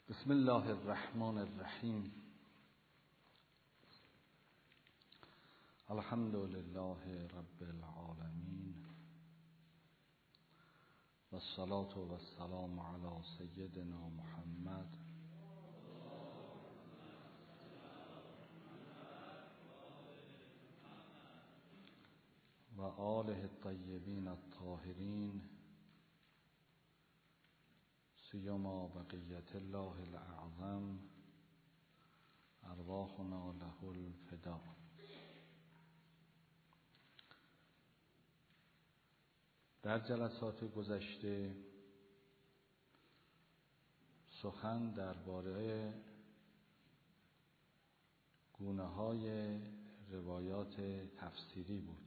بسم الله الرحمن الرحیم. الحمد لله رب العالمین و الصلاة و السلام علی سیدنا محمد و آله الطیبین الطاهرین، سیما بقیت الله الاعظم ارواحنا له الفدا. در جلسات گذشته سخن درباره گونه‌های روایات تفسیری بود.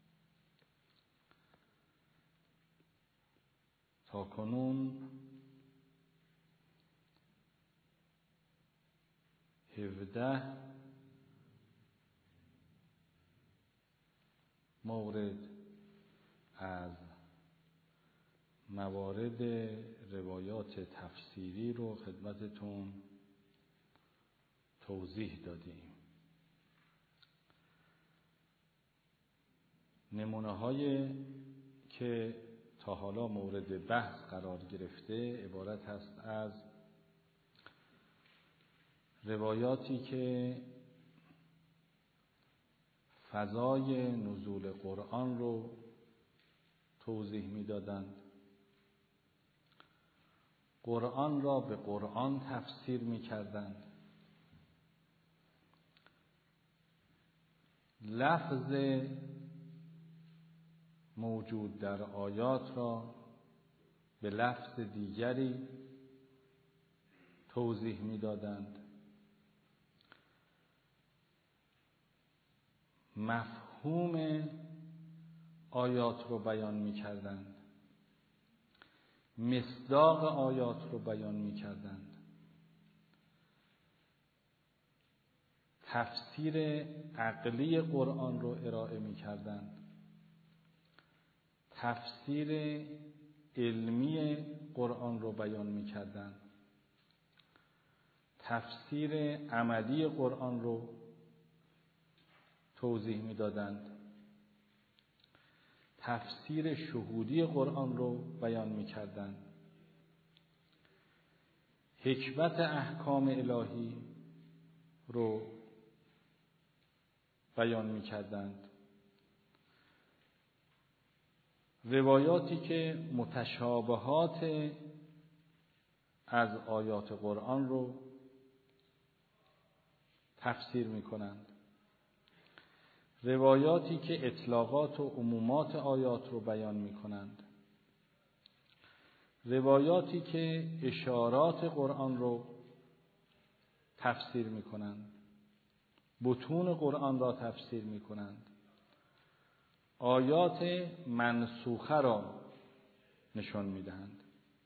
تا کنون 17 مورد از موارد روایات تفسیری رو خدمتتون توضیح دادیم. نمونه‌هایی که تا حالا مورد بحث قرار گرفته عبارت هست از روایاتی که فضای نزول قرآن رو توضیح می‌دادند، قرآن را به قرآن تفسیر می‌کردند، لفظ موجود در آیات را به لفظ دیگری توضیح می‌دادند، مفهوم آیات رو بیان می‌کردند، مصداق آیات رو بیان می‌کردند، تفسیر عقلی قرآن رو ارائه می‌کردند، تفسیر علمی قرآن رو بیان می‌کردند، تفسیر عملی قرآن رو توضیح می‌دادند، تفسیر شهودی قرآن رو بیان می‌کردند، حکمت احکام الهی رو بیان می‌کردند، روایاتی که متشابهات از آیات قرآن رو تفسیر می‌کنند، روایاتی که اطلاقات و عمومات آیات رو بیان می‌کنند، روایاتی که اشارات قرآن رو تفسیر می‌کنند، بطون قرآن را تفسیر می‌کنند، آیات منسوخه را نشان می‌دهند.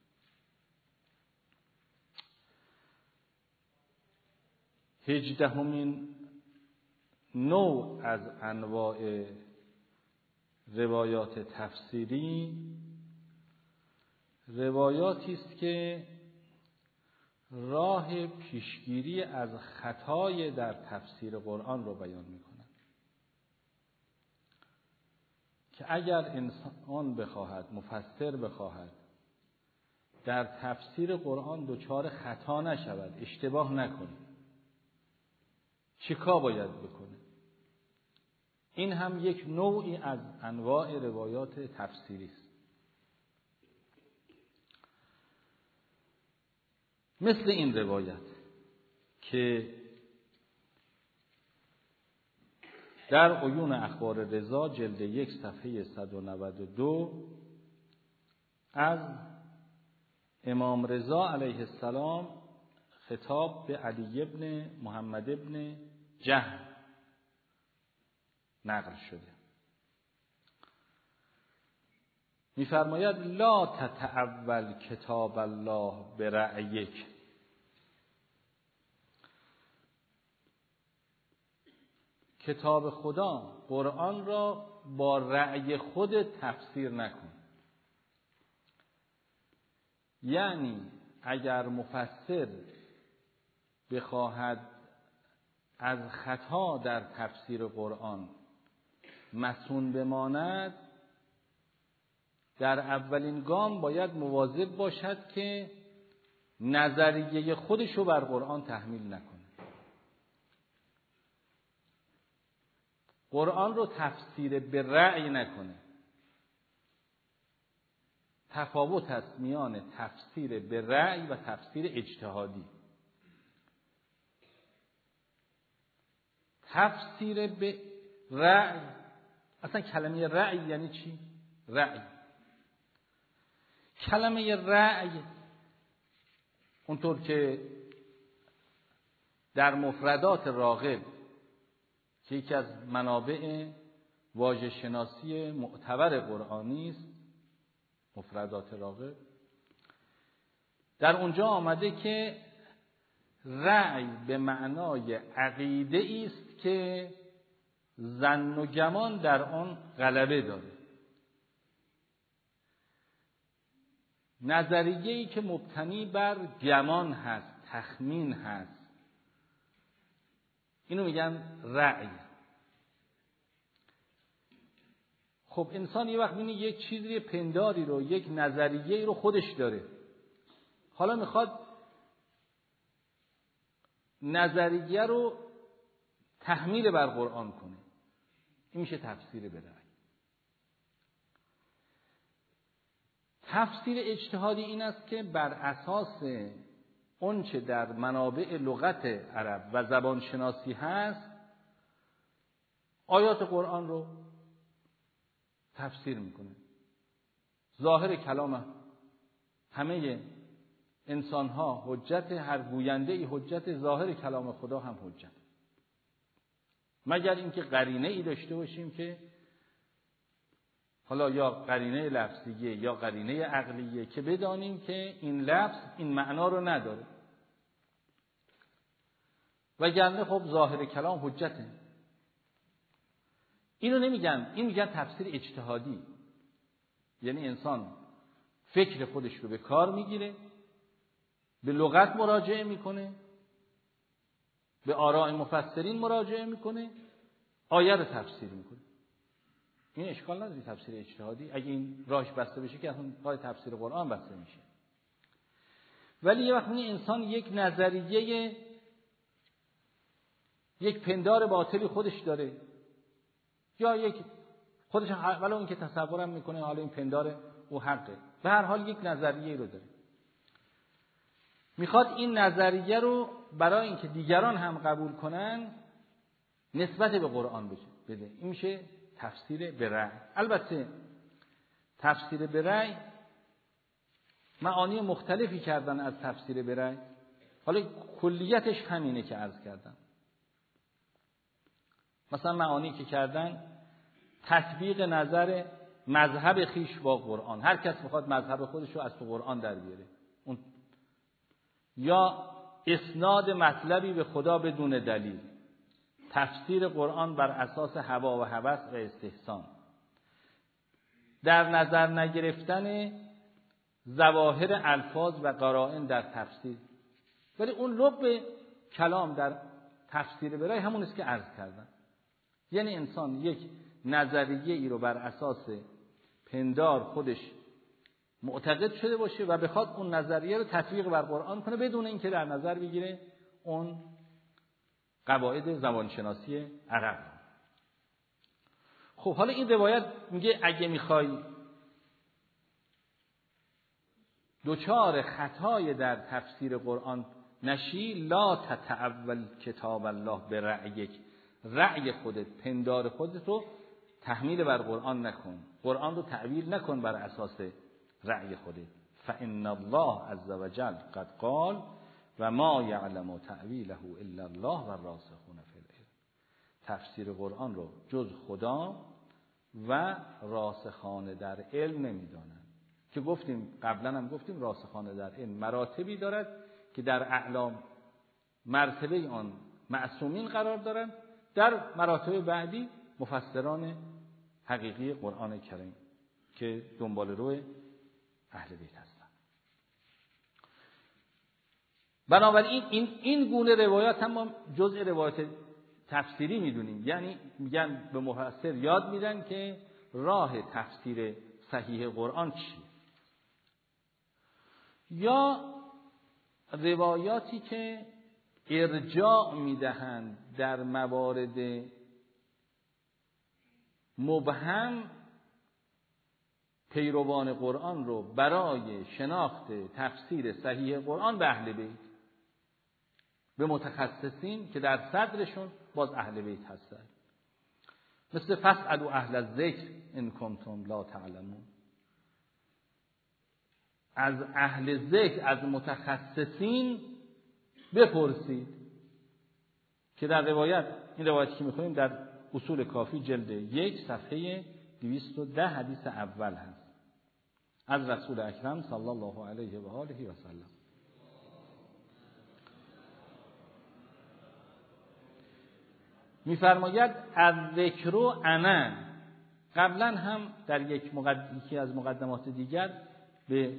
هجدهمین نوع از انواع روایات تفسیری روایاتی است که راه پیشگیری از خطای در تفسیر قرآن را بیان می‌کنند، که اگر انسان بخواهد، مفسر بخواهد در تفسیر قرآن دچار خطا نشود، اشتباه نکنه، چیکار باید بکنه؟ این هم یک نوعی از انواع روایات تفسیری است. مثل این روایت که در عیون اخبار رضا جلد 1 صفحه 192 از امام رضا علیه السلام خطاب به علی ابن محمد ابن جهم نقل شده. می‌فرماید لا تتأول کتاب الله برأیک، کتاب خدا قرآن را با رأی خودت تفسیر نکن. یعنی اگر مفسر بخواهد از خطا در تفسیر قرآن مصون بماند، در اولین گام باید مواظب باشد که نظریه خودشو بر قرآن تحمیل نکنه. قرآن رو تفسیر به رأی نکنه. تفاوت است میان تفسیر به رأی و تفسیر اجتهادی. تفسیر به رأی، اصلا کلمه رأی یعنی چی؟ رأی، کلمه رأی اونطور که در مفردات راغب که یکی از منابع واژه شناسی معتبر قرآنی است، مفردات راغب، در اونجا آمده که رأی به معنای عقیده است که ظن و گمان در آن غلبه داره، نظریه‌ای که مبتنی بر گمان هست، تخمین هست، اینو میگن رأی. خب انسان یه وقت می‌بینه یک چیزی پنداری رو، یک نظریه‌ای رو خودش داره، حالا میخواد نظریه رو تحمیل بر قرآن کنه، این میشه تفسیر به رأی. تفسیر اجتهادی این است که بر اساس اون چه در منابع لغت عرب و زبان شناسی هست آیات قرآن رو تفسیر میکنه. ظاهر کلام همه انسان ها حجت، هر گوینده ای حجت، ظاهر کلام خدا هم حجت، مگر اینکه قرینه ای داشته باشیم که حالا یا قرینه لفظیه یا قرینه عقلیه که بدانیم که این لفظ این معنا رو نداره، وگرنه خب ظاهر کلام حجته. اینو نمیگن، این میگن تفسیر اجتهادی، یعنی انسان فکر خودش رو به کار میگیره، به لغت مراجعه میکنه، به آراء مفسرین مراجعه میکنه، آیه رو تفسیر میکنه. این اشکال نداره تفسیر اجتهادی، اگه این راهش بسته بشه که اصلا راه تفسیر قرآن بسته میشه. ولی یه وقت انسان یک نظریه، یک پندار باطلی خودش داره، یا یک خودش ولو این که تصورم میکنه حالا این پندار او حقه، به هر حال یک نظریه رو داره، میخواد این نظریه رو برای اینکه دیگران هم قبول کنن نسبت به قرآن بده. این میشه تفسیر به رأی. البته تفسیر به رأی معانی مختلفی کردن از تفسیر به رأی، حالا کلیتش همینه که عرض کردم. مثلا معانی که کردن تطبیق نظر مذهب خیش با قرآن، هر کس میخواد مذهب خودش رو از تو قرآن در بیاره، اون یا اسناد مطلبی به خدا بدون دلیل، تفسیر قرآن بر اساس هوا و هوس و استحسان، در نظر نگرفتن ظواهر الفاظ و قرائن در تفسیر. ولی اون لب کلام در تفسیر برای همون است که عرض کردم، یعنی انسان یک نظریه ای رو بر اساس پندار خودش معتقد شده باشه و بخواد اون نظریه رو تطبیق بر قرآن کنه بدون اینکه در نظر بگیره اون قواعد زبانشناسی عرب. خب حالا این روایت میگه اگه میخوای دوچار خطای در تفسیر قرآن نشی، لا تتأول کتاب الله به رأیک، رأی خودت، پندار خودت رو تحمیل بر قرآن نکن، قرآن رو تعویل نکن بر اساس رأی خودت. فإن الله عز وجل قد قال و ما یعلم تعویله الا الله و الراسخون فی العلم. تفسیر قرآن رو جز خدا و راسخان در علم نمیدانند، که گفتیم قبلا هم گفتیم راسخان در علم مراتبی دارد که در اعلام مرتبه آن معصومین قرار دارند، در مراتب بعدی مفسران حقیقی قرآن کریم که دنبال روی اهل بیت هستند. بنابراین این گونه روایات هم ما جزء روایات تفسیری میدونیم. یعنی میگن به مفسر یاد میدن که راه تفسیر صحیح قرآن چیه. یا روایاتی که ارجاع میدهند در موارد مبهم پیروان قرآن رو برای شناخت تفسیر صحیح قرآن به اهل بیت، به متخصصین که در صدرشون باز اهل بیت هستند، مثل فاسألوا اهل الذکر ان کنتم لا تعلمون. از اهل ذکر، از متخصصین بپرسید، که در این روایتی که می‌خونیم در اصول کافی جلد 1 صفحه 210 حدیث اول هست از رسول اکرم صلی الله علیه و آله و سلم. می‌فرماید الذکر انا. قبلا هم در یکی از مقدمات دیگر به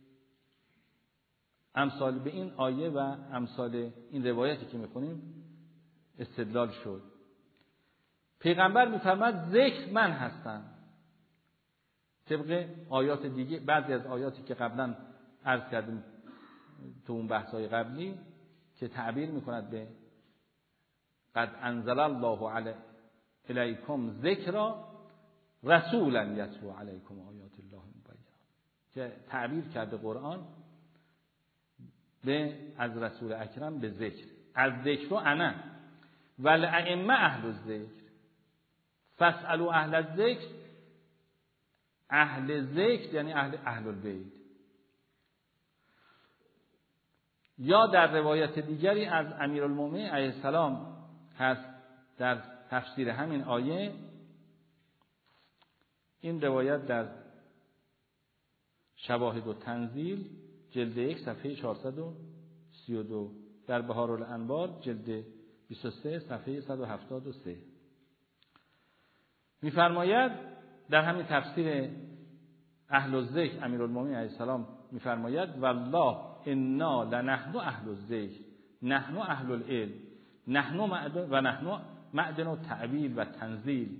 امثال به این آیه و امثال این روایتی که می‌خونیم استدلال شد. پیغمبر می‌فرماید ذکر من هستم، طبق آیات دیگه. بعضی از آیاتی که قبلا عرض کردیم تو اون بحث‌های قبلی که تعبیر می‌کند به قد انزل الله الیکم ذکرا رسولا یتلو علیکم آیات الله مبینات، که تعبیر کرده قرآن به از رسول اکرم به ذکر. از ذکر انا والائمه اهل الذکر فاسألوا اهل الذکر. اهل ذکر یعنی اهل البیت. یا در روایت دیگری از امیرالمومنین علیه السلام هست در تفسیر همین آیه. این روایت در شواهد و تنزیل جلد 1 صفحه 432، در بهارالانوار جلد 23 صفحه 173 می‌فرماید در همین تفسیر اهل الذکر امیرالمومنین علیه السلام می‌فرماید والله انا لنحن اهل الذکر نحن اهل العلم نحن معدن التأویل و تنزیل.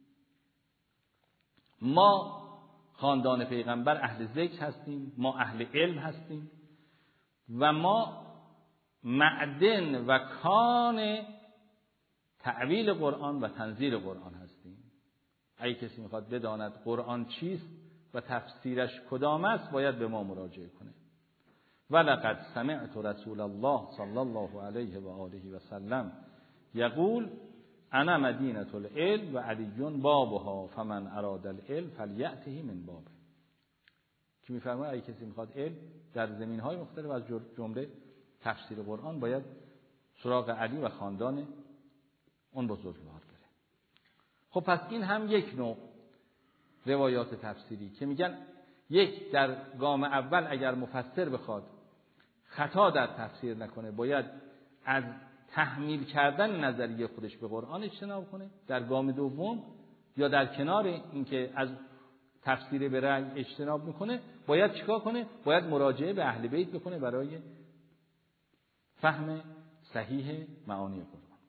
ما خاندان پیغمبر اهل ذکر هستیم، ما اهل علم هستیم و ما معدن و کان تأویل قرآن و تنزیل قرآن هستیم. اگه کسی میخواد بداند قرآن چیست و تفسیرش کدام است باید به ما مراجعه کنه. ولقد سمعت رسول الله صلی الله علیه و آله و سلم یقول انا مدینة العلم و علی بابها فمن اراد العلم فلیأته من بابه. که میفرماید اگه کسی میخواد علم در زمینهای مختلف از جمله تفسیر قرآن باید سراغ علی و خاندان اون بزرگوار بره. خب پس این هم یک نوع روایات تفسیری که میگن یک در گام اول اگر مفسر بخواد خطا در تفسیر نکنه باید از تحمیل کردن نظریه خودش به قرآن اجتناب کنه. در گام دوم یا در کنار اینکه از تفسیر به رأی اجتناب میکنه باید چیکار کنه؟ باید مراجعه به اهل بیت بکنه برای فهم صحیح معانی قرآن.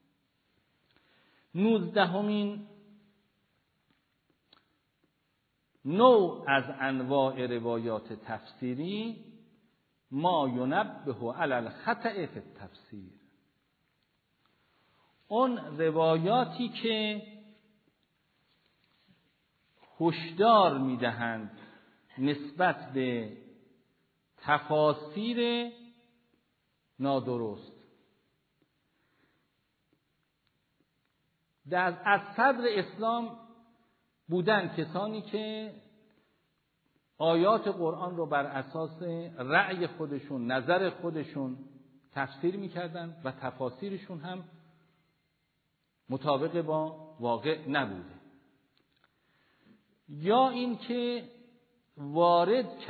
19مین نوع از انواع روایات تفسیری ما ینبه علی الخطأ فی التفسیر. اون روایاتی که هشدار میدهند نسبت به تفاسیر نادرست. از صدر اسلام بودن کسانی که آیات قرآن رو بر اساس رأی خودشون، نظر خودشون تفسیر میکردن و تفاسیرشون هم مطابق با واقع نبوده. یا اینکه وارد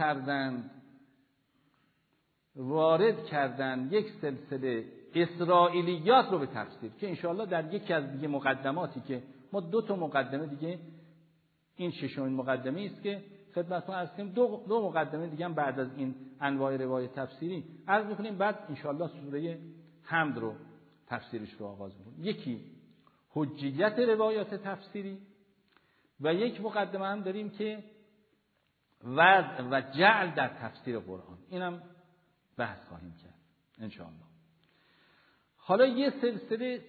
کردند یک سلسله اسرائیلیات رو به تفسیر که انشاءالله در یکی از دیگه مقدماتی که ما 2 مقدمه دیگه، این 6مین مقدمه است که خدمتتون عرض کنیم دو مقدمه دیگه هم بعد از این انواع روایت تفسیری عرض می‌کنیم، بعد انشاءالله سوره حمد رو تفسیرش رو آغاز می‌کنیم. یکی حجیت روایات تفسیری و یک مقدمه هم داریم که وضع و جعل در تفسیر قرآن، اینم بحث خواهیم کرد انشاءالله. حالا یه سلسله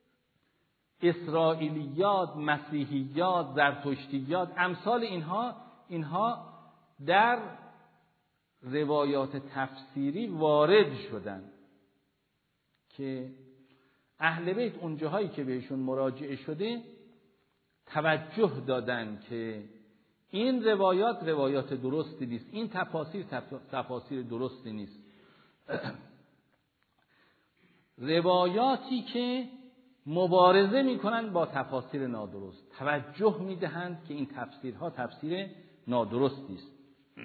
اسرائیلیات، مسیحیات، زرتشتیات، امثال اینها در روایات تفسیری وارد شدن که اهل بیت اونجاهایی که بهشون مراجعه شده توجه دادن که این روایات درستی نیست، این تفاسیر درستی نیست. روایاتی که مبارزه میکنن با تفاسیر نادرست، توجه میدهند که این تفسیرها تفسیر نادرستی است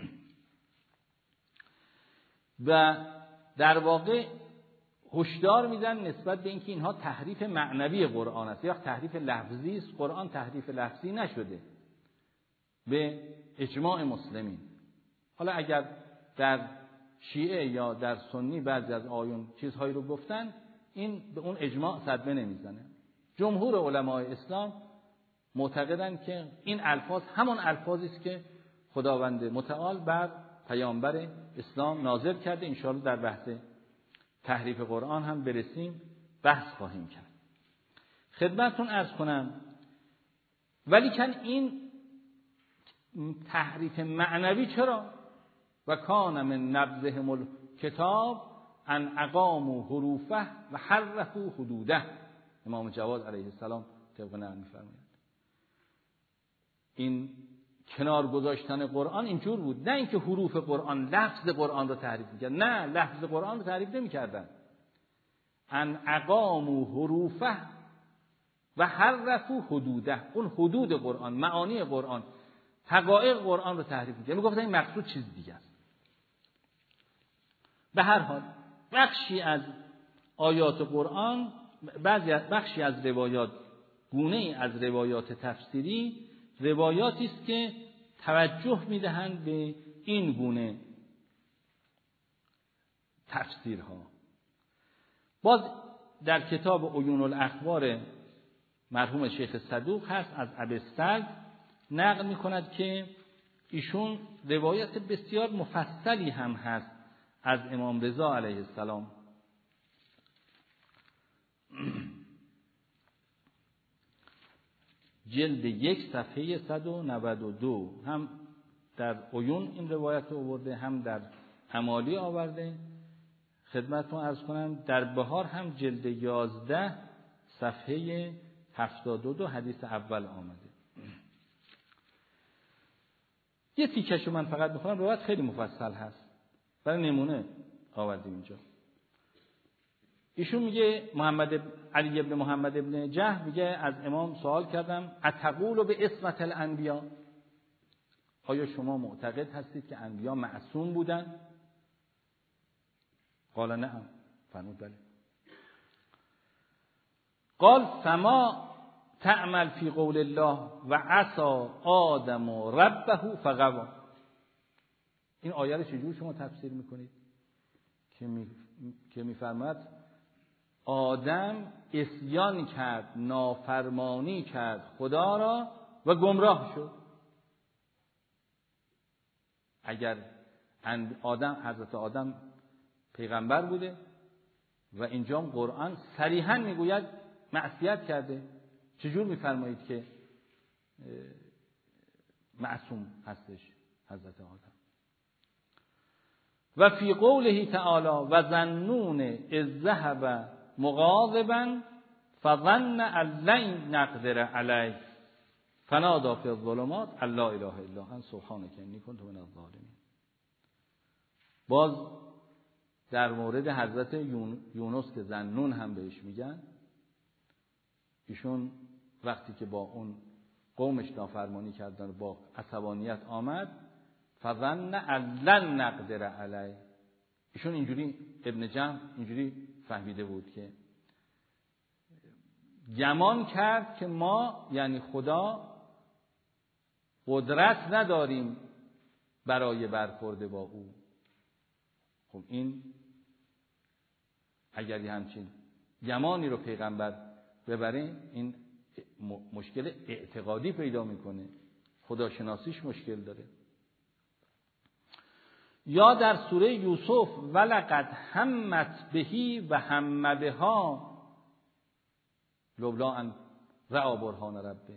و در واقع هشدار میدن نسبت به اینکه اینها تحریف معنوی قرآن است یا تحریف لفظی است. قرآن تحریف لفظی نشده به اجماع مسلمین. حالا اگر در شیعه یا در سنی بعضی از آیون چیزهایی رو گفتن، این به اون اجماع صدمه نمیزنه. جمهور علمای اسلام معتقدند که این الفاظ همون الفاظی است که خداوند متعال بر پیامبر اسلام نازل کرده. انشاءالله در بحث تحریف قرآن هم برسیم، بحث خواهیم کرد. خدمتتون عرض کنم ولیکن این تحریف معنوی چرا؟ و کان من نبذهم الکتاب ان اقاموا حروفه و حرفوا حدوده. امام جواد علیه السلام طبق نقل می‌فرمایند این کنار گذاشتن قرآن اینجور بود، نه اینکه حروف قرآن، لفظ قرآن رو تحریف می‌کردن، نه لفظ قرآن رو تحریف نمی‌کردن. ان اقاموا حروفه و حرفوا حدوده، اون حدود قرآن، معانی قرآن، حقایق قرآن رو تحریف می‌کردن، میگفتن این مقصود چیز دیگه است. به هر حال بخشی از آیات قرآن، بخشی از روایات، گونه‌ای از روایات تفسیری، روایاتی است که توجه می‌دهند به این گونه تفسیرها. باز در کتاب عیون الاخبار مرحوم شیخ صدوق هست، از ابی‌السلط نقل می‌کند که ایشون روایت بسیار مفصلی هم هست از امام رضا علیه السلام. جلد 1 صفحه 192 هم در عیون این روایت رو آورده، هم در امالی آورده. خدمتتون عرض کنم در بهار هم جلد 11 صفحه 72 حدیث اول آمده. یه تیکشو من فقط بخونم، روایت خیلی مفصل هست، برای نمونه آوردیم اینجا. ایشون میگه علی ابن محمد ابن جهل میگه از امام سوال کردم اتقول به عصمت الانبیا، آیا شما معتقد هستید که انبیا معصوم بودن؟ قال نعم، فرمود بله. قال فما تعمل فی قول الله و عصى آدم ربه فغوا. این آیه رو چجور شما تفسیر میکنید که میفرماید آدم عصیان کرد، نافرمانی کرد خدا را و گمراه شد؟ اگر حضرت آدم پیغمبر بوده و اینجا قرآن صریحاً میگوید معصیت کرده، چجور میفرمایید که معصوم هستش حضرت آدم؟ و فی قوله تعالی و ظنون اذ ذهب مغاضبا فظن ان لن نقدر علیه فنادی فی الظلمات ان لا اله الا انت سبحانک انی کنت من الظالمین. باز در مورد حضرت یونس که ذنون هم بهش میگن، ایشون وقتی که با اون قومش نافرمانی کردن با عصبانیت آمد فظن ان لن نقدر علیه، ایشون اینجوری ابن جهم اینجوری فهمیده بود که گمان کرد که ما یعنی خدا قدرت نداریم برای برخورد با او. خب این اگر همچین گمانی رو پیغمبر ببره، این مشکل اعتقادی پیدا میکنه، خداشناسیش مشکل داره. یا در سوره یوسف ولقد همت بهی و هم بها لولا ان رأى برهان ربه.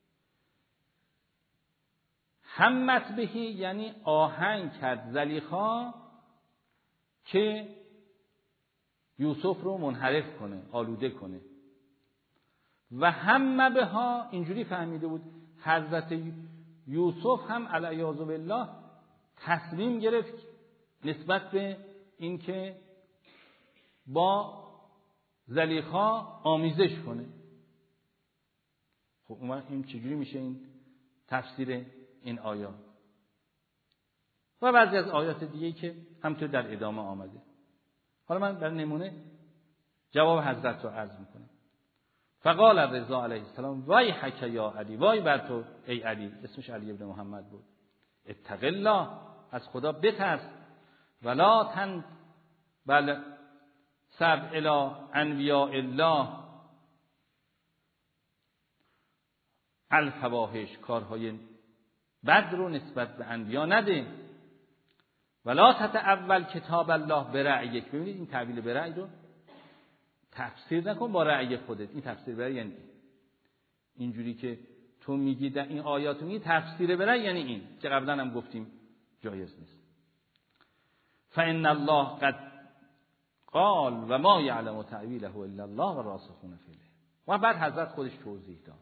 همت بهی یعنی آهنگ کرد زلیخا که یوسف رو منحرف کنه، آلوده کنه. و هم بها اینجوری فهمیده بود حضرت یوسف هم علیاذ بالله تصمیم گرفت نسبت به اینکه با زلیخا آمیزش کنه. خب این چجوری میشه این تفسیر این آیات و بعضی از آیات دیگه‌ای که همینطور در ادامه آمده. حالا من در نمونه جواب حضرت رو عرض میکنم. فقال رضا علیه السلام وای حک یا علی، وای بر تو ای علی، اسمش علی ابن محمد بود، اتق الله، از خدا بترس، ولا تن بل سب الی انبیاء الله الفواحش، کارهای بد رو نسبت به انبیا نده. ولا تتأول کتاب الله برأیک. ببینید این تعبیر برأی رو تفسیر نکن با رأی خودت. این تفسیر برأی یعنی اینجوری که تو میگی در این آیات میگی تفسیر برأی یعنی این که قبلا هم گفتیم جایز نیست. فإن الله قد قال و ما یعلم تأویله الا الله و راسخون فی العلم. و بعد حضرت خودش توضیح داد،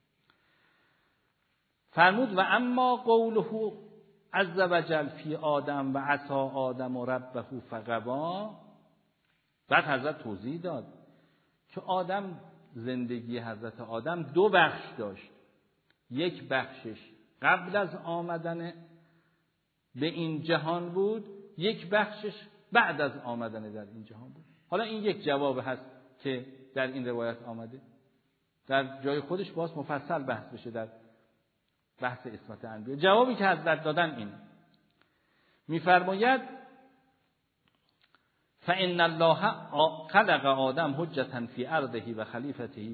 فرمود و اما قوله عز وجل فی آدم و عصی آدم و ربه فغوا. بعد حضرت توضیح داد که آدم، زندگی حضرت آدم دو بخش داشت. یک بخشش قبل از آمدن به این جهان بود، یک بخشش بعد از آمدن در این جهان بود. حالا این یک جواب هست که در این روایت آمده، در جای خودش باز مفصل بحث بشه در بحث عصمت انبیا. جوابی که حضرت دادن این میفرماید فإن الله خلق آدم حجة فی ارضه و خلیفته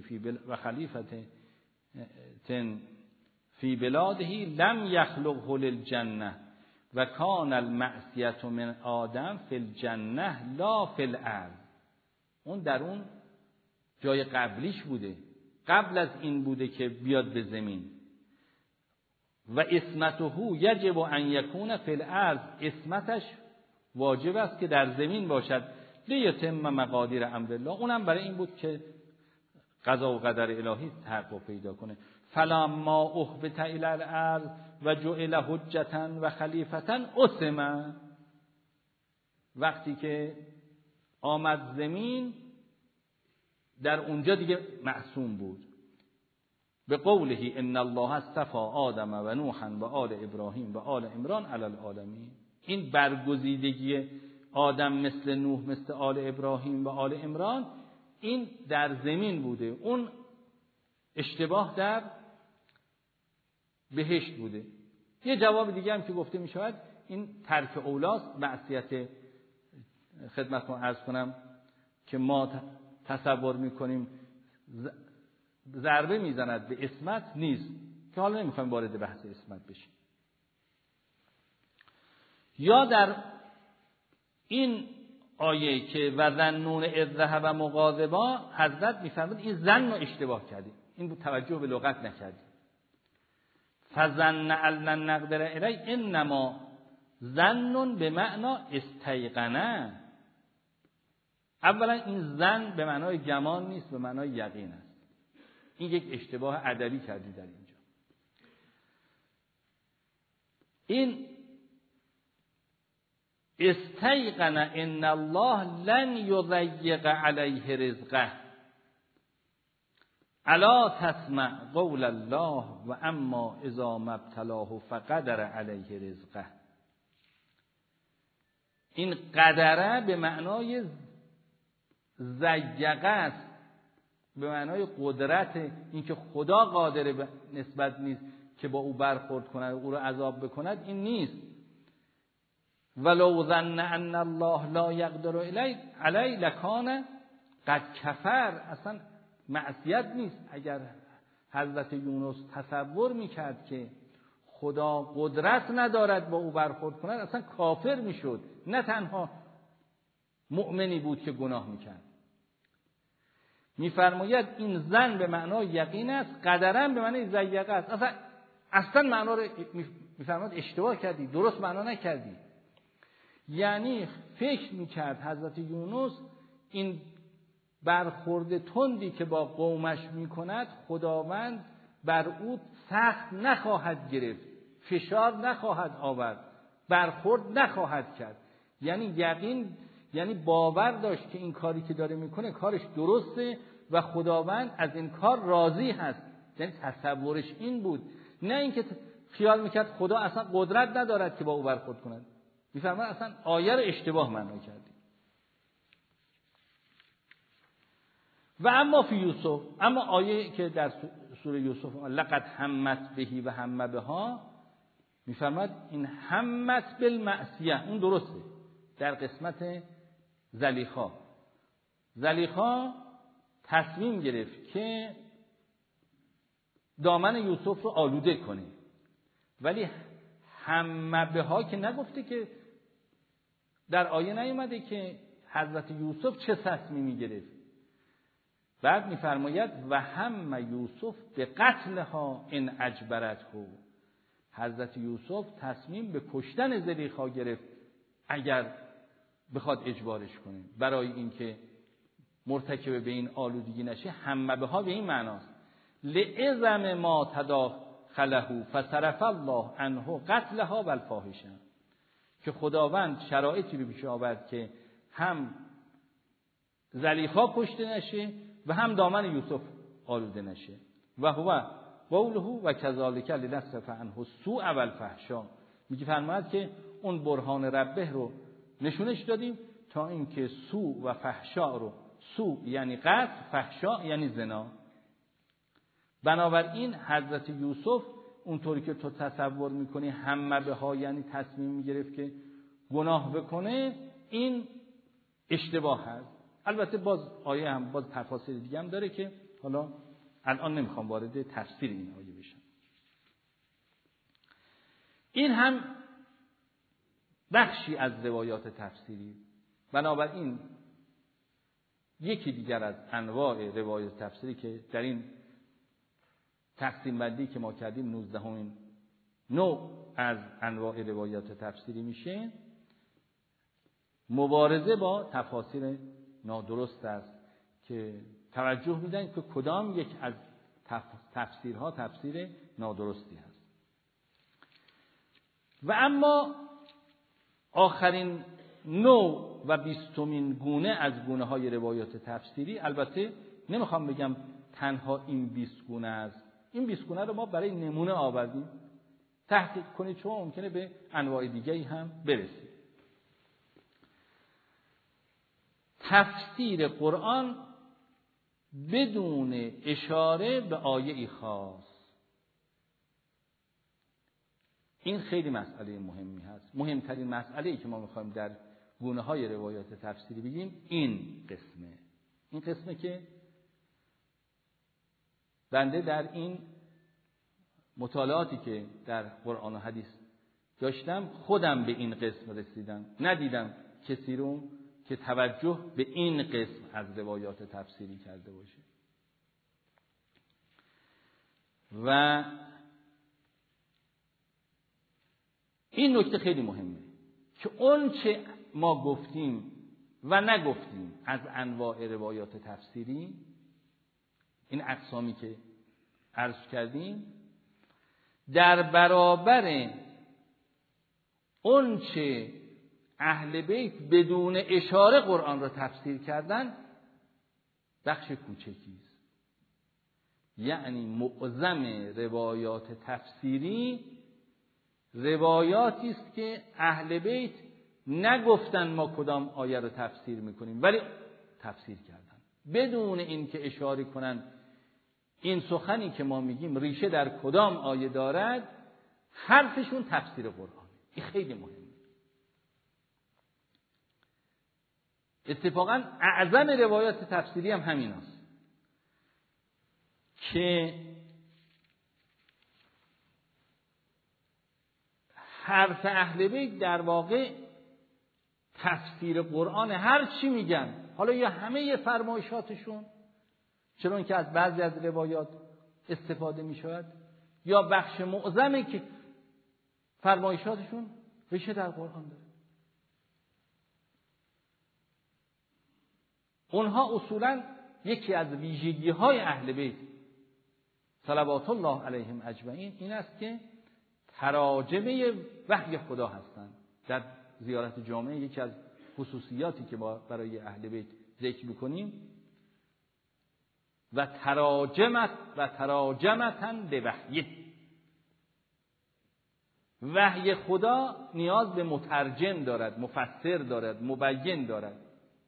فی بلاده لم یخلقه للجنة و کان المعصیة من آدم فی الجنة لا فی الارض. اون در اون جای قبلیش بوده، قبل از این بوده که بیاد به زمین. و عصمته یجب ان یکون فی الارض، عصمتش واجب است که در زمین باشد. لیتم مقادیر امر الله، اونم برای این بود که قضا و قدر الهی تحقق پیدا کنه. فلما اهبط الی الارض و جعل حجة و خلیفة اسم، وقتی که آمد زمین در اونجا دیگه معصوم بود. به قوله ان الله اصطفى آدم و نوحا و آل ابراهیم و آل عمران علی العالمین. این برگزیدگی آدم مثل نوح مثل آل ابراهیم و آل عمران این در زمین بوده، اون اشتباه در بهشت بوده. یه جواب دیگه هم که گفته می شود این ترک اولاست، معصیت. خدمتتون عرض کنم که ما تصور می کنیم ضربه میزند به عصمت نیست، که حالا نمیخوایم وارد بحث عصمت بشیم. یا در این آیه که و ظنون اذ ذهب مغاضبا، حضرت میفرمود این ظن رو اشتباه کردی، این بود توجه به لغت نکردی. فظن ان لن نقدر علیه انما ظن به معنا استیقنه. اولا این ظن به معنای گمان نیست، به معنای یقین است. این یک اشتباه ادبی کردی در اینجا. این استیقن ان الله لن یضیق علیه رزقه الا تسمع قول الله و اما اذا ما ابتلاه فقدر علیه رزقه. این قدره به معنای ضیقه است، به معنای قدرت، اینکه خدا قادر نسبت نیست که با او برخورد کند، او را عذاب بکند، این نیست. ولو ظن ان الله لا یقدر علی لکان قد کفر. اصلا معصیت نیست اگر حضرت یونس تصور میکرد که خدا قدرت ندارد با او برخورد کند، اصلا کافر میشد، نه تنها مؤمنی بود که گناه میکرد. میفرماید این ظن به معنای یقین است، قدرن به معنای ضیقه است. اصلا معنا رو میفرماید اشتباه کردی، درست معنا نکردی. یعنی فکر میکرد حضرت یونس این برخورد تندی که با قومش میکند خداوند بر او سخت نخواهد گرفت، فشار نخواهد آورد، برخورد نخواهد کرد. یعنی یقین، یعنی باور داشت که این کاری که داره میکنه کارش درسته و خداوند از این کار راضی هست. یعنی تصورش این بود، نه اینکه خیال میکرد خدا اصلا قدرت ندارد که با او برخورد کند. میفرماید اصلا آیه رو اشتباه معنا کردی. و اما فی یوسف، اما آیه که در سوره یوسف لقد همت بهی و هم بها، میفرماید این همت بالمعصیه، اون درسته. در قسمت زلیخا تصمیم گرفت که دامن یوسف رو آلوده کنه، ولی هم بها که نگفته، که در آیه نیومده که حضرت یوسف چه تصمیمی گرفت. بعد میفرماید و هم یوسف به قتلها ان اجبرته، حضرت یوسف تصمیم به کشتن زلیخا گرفت اگر بخواد اجبارش کنه، برای اینکه مرتکب به این آلودگی نشه. هم بها به این معناست لعظم ما تداخله فصرف الله عنه قتلها و الفاحشه، که خداوند شرایطی رو پیش آورد که هم زلیخا کشته نشه و هم دامن یوسف آلوده نشه. و هو قوله و کذالک لنصرف عنه السوء و الفحشاء، میگه فرماید که اون برهان ربه رو نشونش دادیم تا اینکه سوء و فحشا رو، سوء یعنی قتل، فحشا یعنی زنا. بنابراین حضرت یوسف اونطوری که تو تصور میکنی همه به ها یعنی تصمیم میگرفت که گناه بکنه، این اشتباه هست. البته باز آیه هم باز تفاسیر دیگه هم داره که حالا الان نمیخوام وارد تفسیر این آیه بشم. این هم بخشی از روایات تفسیری. بنابراین یکی دیگر از انواع روایات تفسیری که در این تقسیم بندی که ما کردیم 19مین نوع از انواع روایات تفسیری میشه، مبارزه با تفاسیر نادرست است که توجه میدن که کدام یک از تفسیرها تفسیر نادرستی هست. و اما آخرین نوع و 20مین گونه از گونه های روایات تفسیری، البته نمیخوام بگم تنها این 20 گونه است، این 20 گونه رو ما برای نمونه آوردیم، تحقیق کنید چون ممکنه به انواع دیگری هم برسید. تفسیر قرآن بدون اشاره به آیه خاص، این خیلی مسئله مهمی هست. مهمترین مسئله‌ای که ما می‌خوایم در گونه‌های روایات تفسیری بگیم این قسمه که بنده در این مطالعاتی که در قرآن و حدیث داشتم خودم به این قسم رسیدم، ندیدم کسی رو که توجه به این قسم از روایات تفسیری کرده باشه. و این نکته خیلی مهمه که اون چه ما گفتیم و نگفتیم از انواع روایات تفسیری، این اقسامی که عرض کردیم، در برابر اون چه اهل بیت بدون اشاره قرآن را تفسیر کردن بخش کوچکی است. یعنی معظم روایات تفسیری روایاتی است که اهل بیت نگفتن ما کدام آیه رو تفسیر میکنیم، ولی تفسیر کردن بدون اینکه اشاره کنن این سخنی که ما میگیم ریشه در کدام آیه دارد. حرفشون تفسیر قرآن. این خیلی مهمه. اتفاقا اعظم روایات تفسیری هم همین است که حرف اهل بیت در واقع تفسیر قرآن، هر چی میگن، حالا یا همه فرمایشاتشون، چون که از بعضی از روایات استفاده میشود، یا بخش معظمی که فرمایشاتشون ریشه در قرآن داره. اونها اصولا یکی از ویژگی‌های اهل بیت صلوات الله علیهم اجمعین این است که تراجمه وحی خدا هستند. در زیارت جامعه یکی از خصوصیاتی که ما برای اهل بیت ذکر می‌کنیم و تراجمتن به وحی. وحی خدا نیاز به مترجم دارد، مفسر دارد، مبین دارد.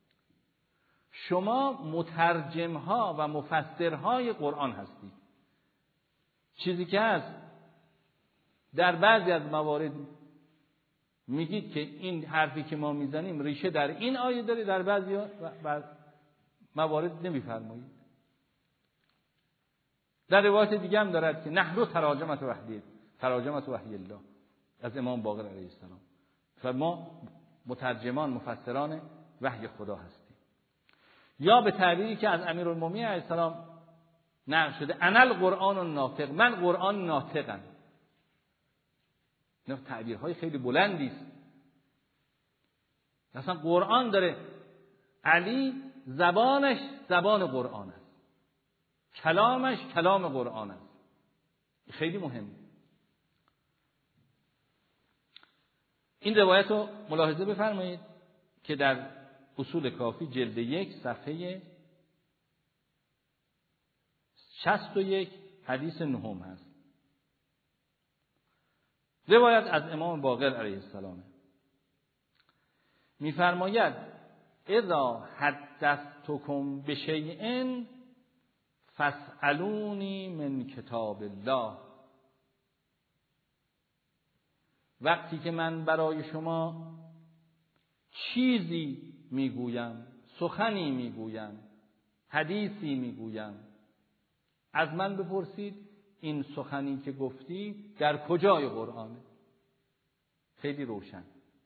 شما مترجم‌ها و مفسرهای قرآن هستید. چیزی که هست در بعضی از موارد میگید که این حرفی که ما میزنیم ریشه در این آیه داره، در بعضی موارد نمیفرمایید. در روایت دیگه هم دارد که نحن تراجمت وحی الله از امام باقر علیه السلام. ما مترجمان مفسران وحی خدا هستیم. یا به تعبیری که از امیرالمومنین علیه السلام نقل شده، انا القرآن الناطق، من قرآن ناطقم. این تعبیرهای خیلی بلندی است. اصلا قرآن داره، علی زبانش زبان قرآن است، کلامش کلام قرآن است. خیلی مهمه. این روایت رو ملاحظه بفرمایید که در اصول کافی جلد 1 صفحه 61 حدیث 9 هست. روایت از امام باقر علیه السلام می‌فرماید اذا حدثتکم بشیء فاسألونی من کتاب الله. وقتی که من برای شما چیزی میگویم، سخنی میگویم، حدیثی میگویم، از من بپرسید این سخنی که گفتی در کجای قرآنه؟ خیلی روشن.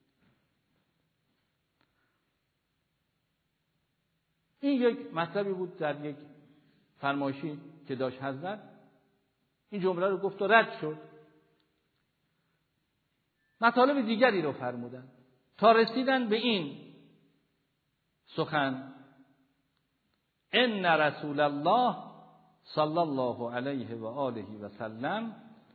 این یک مطلبی بود در یک فرمایشی که داشت حضرت، این جمله رو گفت و رد شد. مطالب دیگری رو فرمودن تا رسیدن به این سخن: ان رسول الله صلی الله علیه و آله و سلم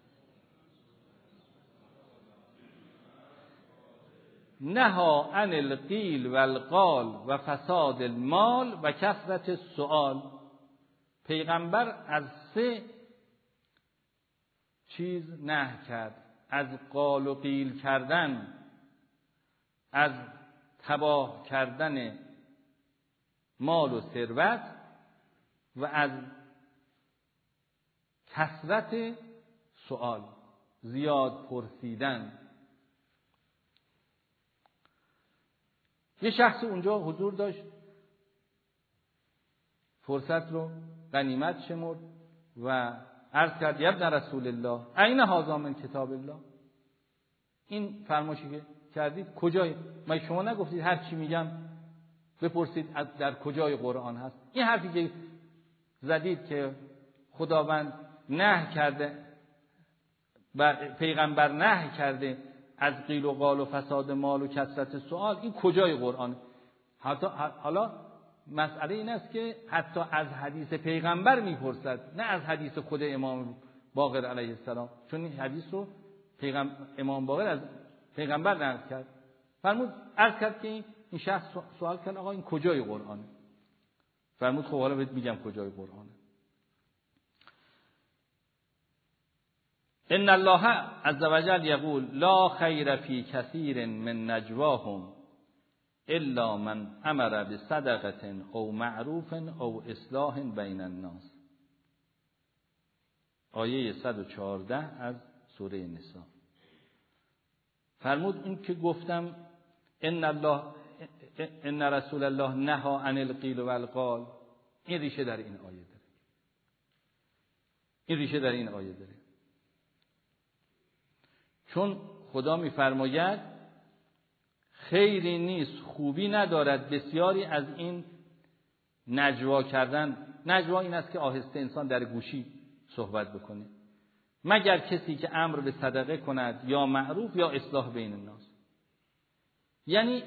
نهی عن القیل و القال و فساد المال و کثرت السؤال. پیغمبر از 3 چیز نهی کرد: از قال و قیل کردن، از تباه کردن مال و ثروت و از کثرت سؤال، زیاد پرسیدن. یه شخص اونجا حضور داشت، فرصت رو غنیمت شمرد و عرض کرد یا ابن رسول الله این هذا من کتاب الله. این فرمایشی که کردید کجای؟ مگه شما نگفتید هر چی میگم بپرسید در کجای قرآن هست؟ این حرفی که زدید که خداوند نهی کرده و پیغمبر نهی کرده از قیل و قال و فساد مال و کثرت سؤال، این کجای قرآن؟ حالا مسئله این است که حتی از حدیث پیغمبر میپرسد، نه از حدیث خود امام باقر علیه السلام، چون این حدیث رو امام باقر از پیغمبر نقل کرد. فرمود عرض کرد که این شخص سوال کرد آقا این کجای قرآنه؟ فرمود خب حالا بهت میگم کجای قرآنه. ان الله عز وجل یقول لا خیر فی کثیر من نجواهم الا من امر بصدقه او معروف او اصلاح بین الناس. آیه 114 از سوره نساء. فرمود این که گفتم ان الله ان رسول الله نهى عن القیل و القال، این ریشه در این آیه داره. این ریشه در این آیه داره. چون خدا می‌فرماید خیری نیست، خوبی ندارد بسیاری از این نجوا کردن. نجوا این است که آهسته انسان در گوشی صحبت بکنه، مگر کسی که امر به صدقه کند یا معروف یا اصلاح بین الناس. یعنی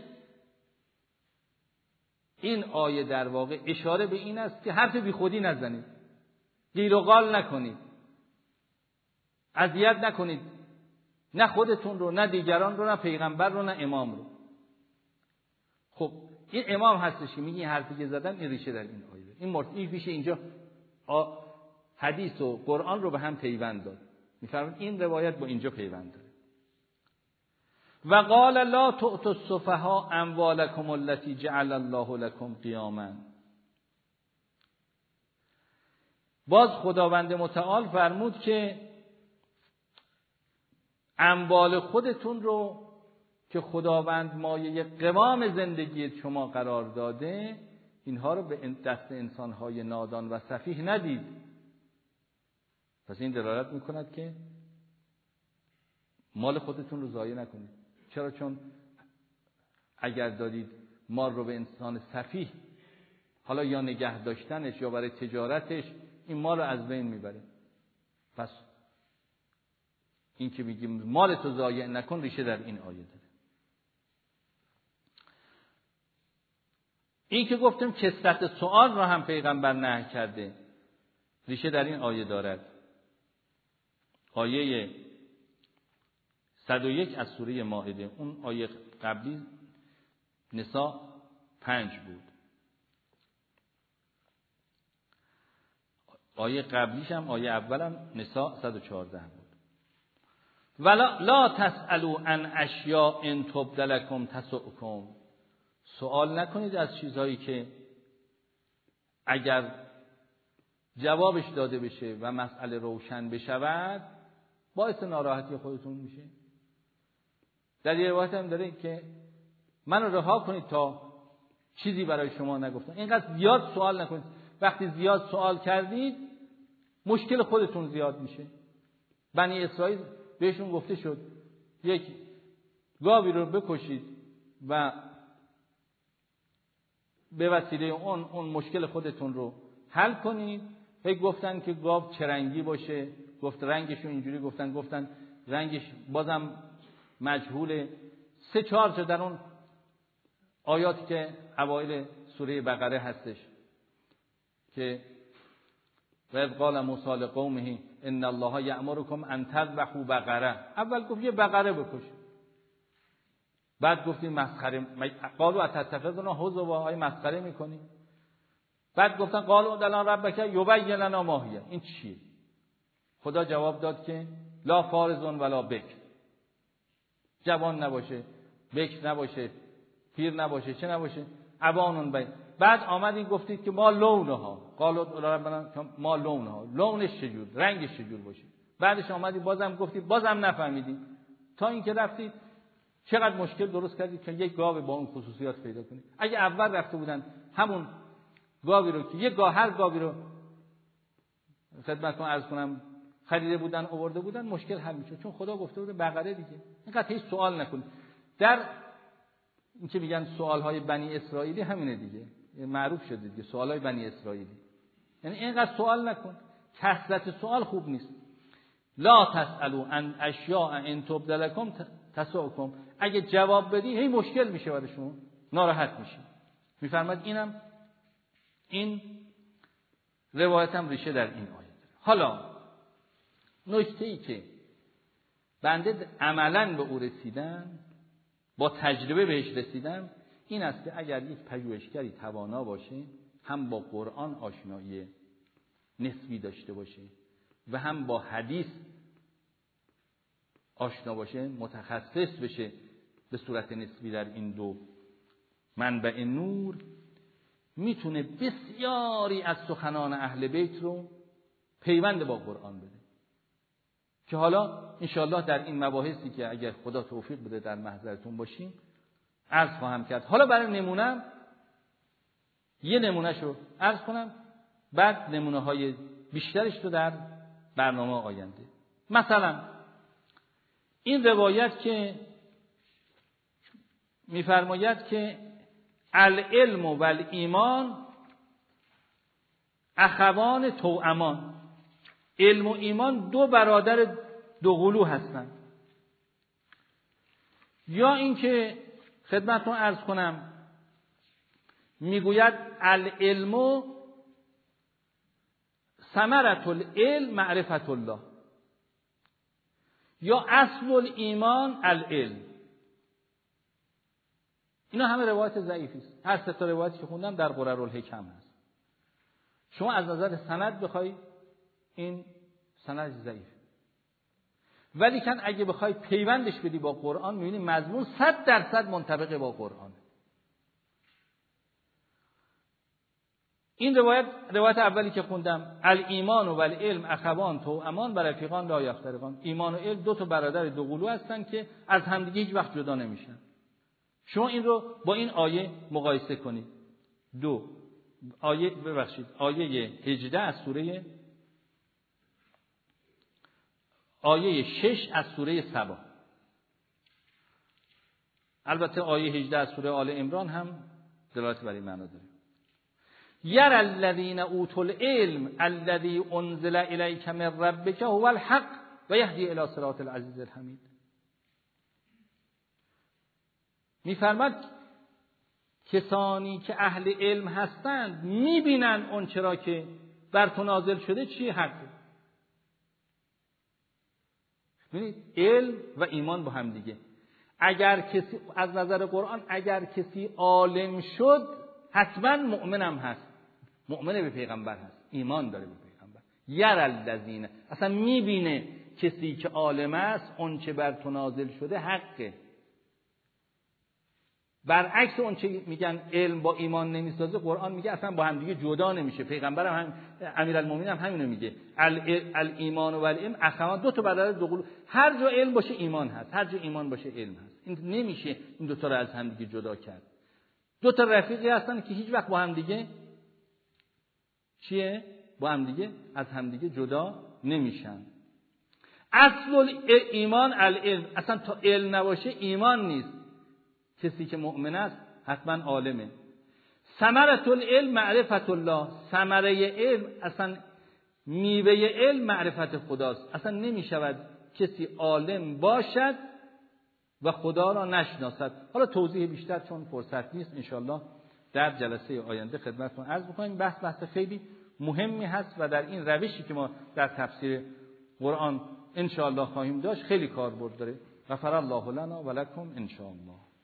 این آیه در واقع اشاره به این است که حرف بی خودی نزنید، قیل و قال نکنید، اذیت نکنید، نه خودتون رو، نه دیگران رو، نه پیغمبر رو، نه امام رو. خب این امام هستش که میگه حرفی که زدن این ریشه در این آیه. این میشه اینجا حدیث و قرآن رو به هم پیوند داد. میفرماید این روایت با اینجا پیوند داره. و قال لا تؤتوا السفهاء اموالکم التي جعل الله لكم قیاما. باز خداوند متعال فرمود که اموال خودتون رو که خداوند مایه قوام زندگی شما قرار داده، اینها رو به دست انسان‌های نادان و سفیه ندید. پس این دلالت می‌کند که مال خودتون رو ضایع نکنید. چرا؟ چون اگر دادید مال رو به انسان سفیه، حالا یا نگه داشتنش یا برای تجارتش، این مال رو از بین میبره. پس این که میگیم مال تو ضایع نکن ریشه در این آیه داره. این که گفتم کثرت سوال رو هم پیغمبر نهی کرده، ریشه در این آیه دارد. آیه 101 از سوره مائده، اون آیه قبلی نساء 5 بود، آیه قبلیش هم آیه اولم نساء 114 بود. ولا لا تسألوا عن اشیاء ان تبد لكم تسؤکم. سوال نکنید از چیزهایی که اگر جوابش داده بشه و مسئله روشن بشود باعث ناراحتی خودتون میشه. در یه روایت هم داره که منو رها کنید تا چیزی برای شما نگفتم. اینقدر زیاد سوال نکنید. وقتی زیاد سوال کردید مشکل خودتون زیاد میشه. بنی اسرائیل بهشون گفته شد یک گاوی رو بکشید و به وسیله اون مشکل خودتون رو حل کنید. فکر گفتن که گاو چه رنگی باشه، گفت رنگش رو اینجوری گفتن رنگش بازم مجهوله. 3-4 جا در اون آیاتی که اوایل سوره بقره هستش که و اذ قال موسی لقومه ان الله یأمرکم ان تذبحوا بقره، اول گفت یه بقره بکشید، بعد گفتیم مسخره، قالوا اتتخذنا هزوا، آیه مسخره میکنی. بعد گفتن قالوا دلان ربک یبین لنا ما هی. این چیه؟ خدا جواب داد که لا فارض ولا بکر، جوان نباشه، بکر نباشه، پیر نباشه، چه نباشه، عوانون بین. بعد آمدین گفتید که ما لونها، قالوا ربنا ما لونها، لونش چجور، رنگش چجور باشه. بعدش آمدید بازم گفتید، بازم نفهمیدید، تا اینکه رفتید چقدر مشکل درست کردید که یک گاو با اون خصوصیات پیدا کنید. اگه اول رفته بودن همون گاوی رو که هر گاوی رو خدمتتون عرض کنم خریده بودن آورده بودن، مشکل حل میشد. چون خدا گفته بود بقره دیگه. اینقدر هیچ سوال نکنید. در این که میگن سوالهای بنی اسرائیلی همینه دیگه، معروف شده دیگه، سوالهای بنی اسرائیلی. یعنی اینقدر سوال نکن. کثرت سوال خوب نیست. لا تسألوا عن اشیاء ان تبد لكم تسؤکم. اگه جواب بدی هی مشکل میشه برای شما، ناراحت میشی. میفرماد این روایت هم ریشه در این آیه داره. حالا نکته‌ای که بنده عملاً به او رسیدم، با تجربه بهش رسیدم، این است که اگر یک پژوهشگری توانا باشه، هم با قرآن آشنایی نسبی داشته باشه و هم با حدیث آشنا باشه، متخصص بشه به صورت نسبی در این دو منبع نور، میتونه بسیاری از سخنان اهل بیت رو پیوند با قرآن بده. که حالا انشاءالله در این مباحثی که اگر خدا توفیق بده در محضرتون باشیم عرض خواهم کرد. حالا برای نمونم یه نمونهشو عرض کنم، بعد نمونه های بیشترش رو در برنامه آینده. مثلا این روایت که می‌فرماید که العلم و الایمان اخوان توامان، علم و ایمان دو برادر دو قلو هستند. یا اینکه خدمتتون عرض کنم میگوید العلم ثمرة العلم معرفت الله، یا اصل الایمان العلم. اینا همه روایت ضعیفی است. هر سه تا روایتی که خوندم در قررالحکم هست. شما از نظر سند بخوای این سند ضعیف، ولی کن اگه بخوای پیوندش بدی با قرآن می‌بینی مضمون 100% منطبق با قرآن. این روایت اولی که خوندم، الایمان و العلم اخوان توامان و رفیقان لا یفترقان، ایمان و علم دو تا برادر دو قلو هستن که از همدیگه هیچ وقت جدا نمیشن. شما این رو با این آیه مقایسه کنید. آیه 18 از سوره، آیه 6 از سوره سبا. البته آیه 18 از سوره آل عمران هم دلالت بر این معنا داره. یر الذین اوتوا العلم الذی انزل الیک من ربک هو الحق و یهدی الی صراط العزیز الحمید. می‌فرماید کسانی که اهل علم هستند می‌بینن اون چرا که بر تو نازل شده چی حقه. ببینید علم و ایمان با هم دیگه. اگر کسی از نظر قرآن اگر کسی عالم شد حتما مؤمنم هست، مؤمن به پیغمبر هست، ایمان داره به پیغمبر. یر الذین، اصلا میبینه کسی که عالم است اون چه بر تو نازل شده حقه. برعکس اون چه میگن علم با ایمان نمیسازه، قرآن میگه اصلا با هم دیگه جدا نمیشه. پیغمبر هم امیرالمومنین هم همینو میگه، الایمان و العلم اخوان، دو تا برادر دو قلو. هر جا علم باشه ایمان هست، هر جا ایمان باشه علم هست. این نمیشه این دو تا رو از هم دیگه جدا کرد. دو تا رفیقی هستن که هیچ وقت با هم دیگه با هم دیگه از هم دیگه جدا نمیشن. اصل ایمان العلم، اصلا تا علم نباشه ایمان نیست. کسی که مؤمن است حتما عالمه. ثمرة العلم معرفت الله، ثمره علم اصلا میوه علم معرفت خداست. اصلا نمیشود کسی عالم باشد و خدا را نشناسد. حالا توضیح بیشتر چون فرصت نیست انشالله در جلسه آینده خدمتتون عرض بکنیم. بحث خیلی مهمی هست و در این روشی که ما در تفسیر قرآن انشالله خواهیم داشت خیلی کاربرد داره. غفر الله لنا و لکم انشاءالله.